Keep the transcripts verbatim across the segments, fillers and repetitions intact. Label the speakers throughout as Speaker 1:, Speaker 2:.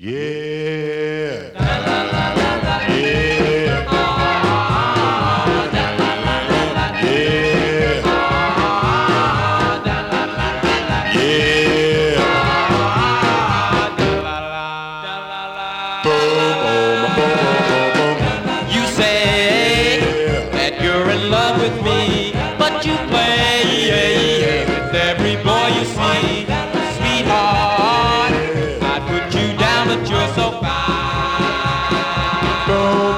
Speaker 1: Yeah.
Speaker 2: You say that you're in love with me, but you play with every boy you see. Sweetheart, I'd put you down, but you're so fine.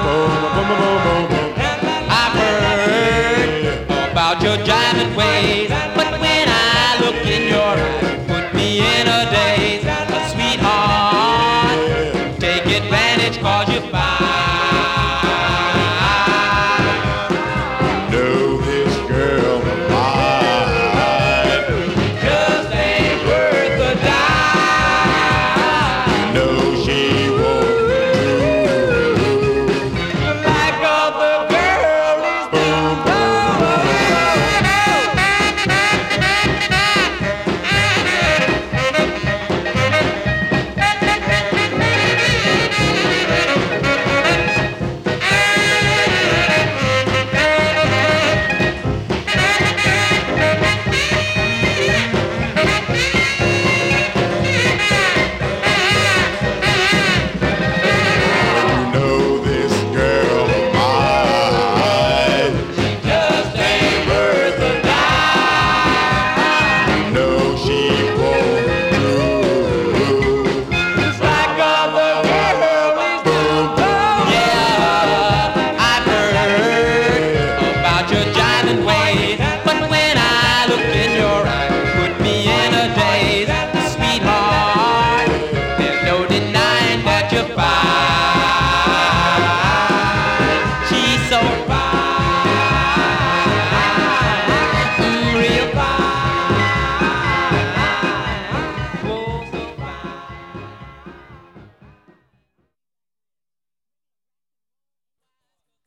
Speaker 2: I've heard about your jiving ways, but when I look in your eyes, you put me in a daze. Sweetheart, take advantage 'cause you're fine. Sweetheart, there's no denying that you're fine.